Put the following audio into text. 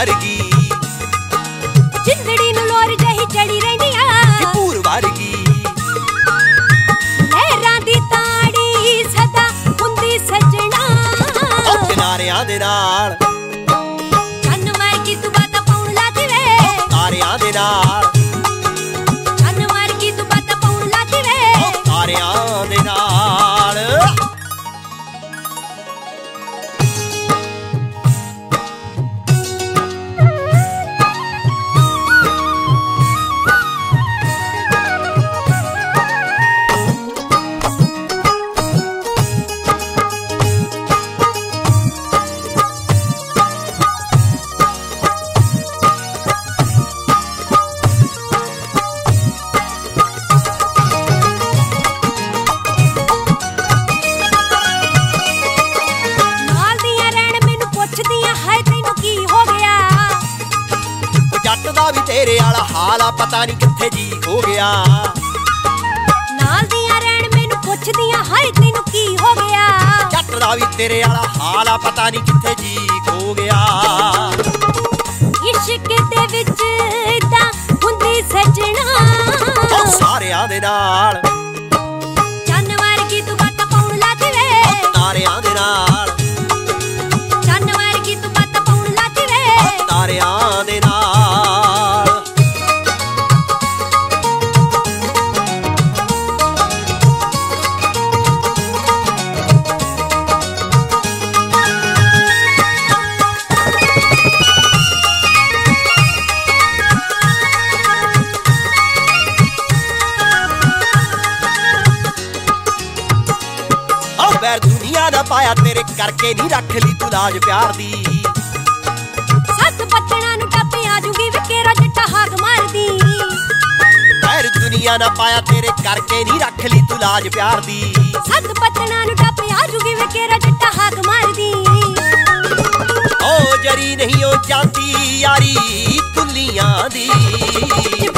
ਵਰਗੀ ਜਿੰਦੜੀ ਨੂੰ ਲੋਰ ਜਹੀ ਚੜੀ ਰਹਿੰਦੀ ਆ ਭੂਰ ਵਰਗੀ ਲਹਿਰਾਂ ਦੀ ਤਾੜੀ ਸਦਾ ਹੁੰਦੀ ਸਜਣਾ ਉਹ ਕਿਨਾਰਿਆਂ ਦੇ ਨਾਲ ਚੰਨ ਵਰਗੀ ਤੂੰ ਬਾਤਾਂ ਪਾਉਣ ਲੱਗੀ ਵੇ ਤਾਰਿਆਂ ਦੇ ਨਾਲ ਚੰਨ ਵਰਗੀ ਤੂੰ ਬਾਤਾਂ ਪਾਉਣ ਲੱਗੀ ਵੇ ਤਾਰਿਆਂ ਦੇ ਨਾਲ ਵੀ ਤੇਰੇ ਵਾਲਾ ਹਾਲ ਆ ਪਤਾ ਨਹੀਂ ਕਿੱਥੇ ਜੀ ਹੋ ਗਿਆ ਨਾਲ ਦੀਆਂ ਰਹਿਣ ਮੈਨੂੰ ਪੁੱਛਦੀਆਂ ਹਾਏ ਤੈਨੂੰ ਕੀ ਹੋ ਗਿਆ ਜੱਟ ਦਾ ਵੀ ਤੇਰੇ ਵਾਲਾ ਹਾਲ ਆ ਪਤਾ ਨਹੀਂ ਕਿੱਥੇ ਜੀ ਹੋ ਗਿਆ ਇਸ਼ਕ ਦੇ ਵਿੱਚ ਇਦਾਂ ਹੁੰਦੀ ਸਜਣਾ ਉਹ ਸਾਰਿਆਂ ਦੇ ਨਾਲ ਚੰਨ ਵਰਗੀ ਤੂੰ ਬਾਤਾਂ ਪਾਉਣ ਲੱਗ ਵੇ ਤਾਰਿਆਂ ਦੇ ਨਾਲ ਚੰਨ ਵਰਗੀ ਤੂੰ ਬਾਤਾਂ ਪਾਉਣ ਲੱਗ ਵੇ ਤਾਰਿਆਂ ਦੇ ਨਾਲ ਵੈਰ ਦੁਨੀਆ ਦਾ ਪਾਇਆ ਤੇਰੇ ਕਰਕੇ ਨਹੀਂ ਰੱਖ ਲਈ ਤੂੰ ਲਾਜ ਪਿਆਰ ਦੀ ਸੱਤ ਬੱਚਣਾ ਨੂੰ ਟੱਪੇ ਆਜੂਗੀ ਵਿਕੇਰਾ ਜੱਟਾ ਹਾਕ ਮਾਰਦੀ ਵੈਰ ਦੁਨੀਆ ਦਾ ਪਾਇਆ ਤੇਰੇ ਕਰਕੇ ਨਹੀਂ ਰੱਖ ਲਈ ਤੂੰ ਲਾਜ ਪਿਆਰ ਦੀ ਸੱਤ ਬੱਚਣਾ ਨੂੰ ਟੱਪੇ ਆਜੂਗੀ ਵਿਕੇਰਾ ਜੱਟਾ ਹਾਕ ਮਾਰਦੀ ਉਹ ਜਰੀ ਨਹੀਂ ਉਹ ਜਾਂਦੀ ਯਾਰੀ ਕੁੱਲੀਆਂ ਦੀ